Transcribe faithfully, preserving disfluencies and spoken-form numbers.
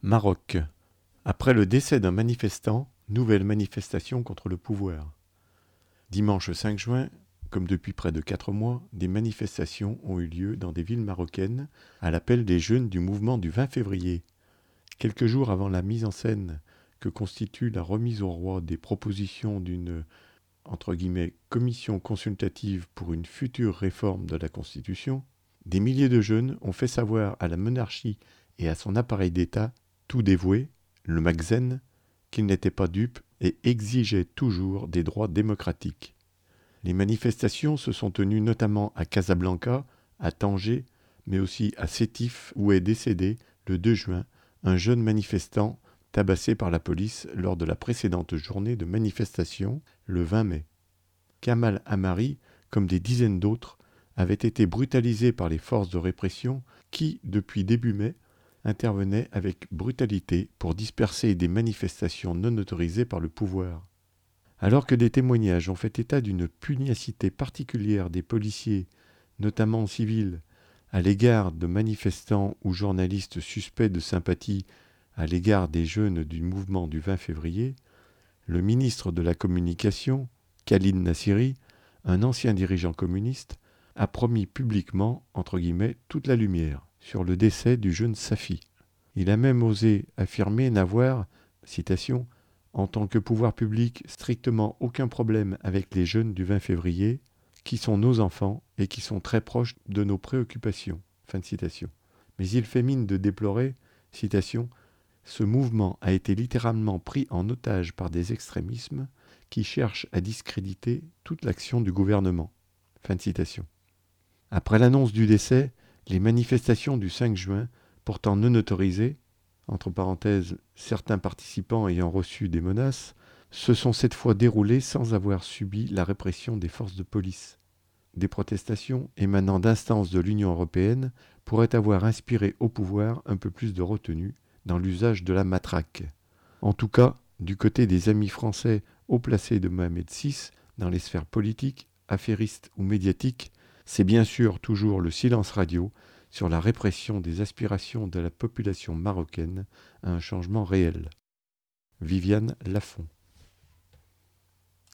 Maroc. Après le décès d'un manifestant, nouvelle manifestation contre le pouvoir. Dimanche cinq juin, comme depuis près de quatre mois, des manifestations ont eu lieu dans des villes marocaines à l'appel des jeunes du mouvement du vingt février. Quelques jours avant la mise en scène que constitue la remise au roi des propositions d'une entre guillemets, commission consultative pour une future réforme de la Constitution, des milliers de jeunes ont fait savoir à la monarchie et à son appareil d'État, tout dévoué, le Magzen, qu'ils n'étaient pas dupes et exigeaient toujours des droits démocratiques. Les manifestations se sont tenues notamment à Casablanca, à Tanger, mais aussi à Sétif, où est décédé, le deux juin, un jeune manifestant tabassé par la police lors de la précédente journée de manifestation, le vingt mai. Kamal Amari, comme des dizaines d'autres, avait été brutalisé par les forces de répression qui, depuis début mai, intervenaient avec brutalité pour disperser des manifestations non autorisées par le pouvoir. Alors que des témoignages ont fait état d'une pugnacité particulière des policiers, notamment civils, à l'égard de manifestants ou journalistes suspects de sympathie à l'égard des jeunes du mouvement du vingt février, le ministre de la Communication, Khalid Nassiri, un ancien dirigeant communiste, a promis publiquement, entre guillemets, toute la lumière sur le décès du jeune Safi. Il a même osé affirmer n'avoir, citation, en tant que pouvoir public, strictement aucun problème avec les jeunes du vingt février, qui sont nos enfants et qui sont très proches de nos préoccupations. Fin de citation. Mais il fait mine de déplorer, citation, ce mouvement a été littéralement pris en otage par des extrémismes qui cherchent à discréditer toute l'action du gouvernement. Fin de citation. Après l'annonce du décès, les manifestations du cinq juin, pourtant non autorisées, entre parenthèses, certains participants ayant reçu des menaces, se sont cette fois déroulées sans avoir subi la répression des forces de police. Des protestations émanant d'instances de l'Union européenne pourraient avoir inspiré au pouvoir un peu plus de retenue dans l'usage de la matraque. En tout cas, du côté des amis français haut placés de Mohamed six, dans les sphères politiques, affairistes ou médiatiques, c'est bien sûr toujours le silence radio sur la répression des aspirations de la population marocaine à un changement réel. Viviane Lafont.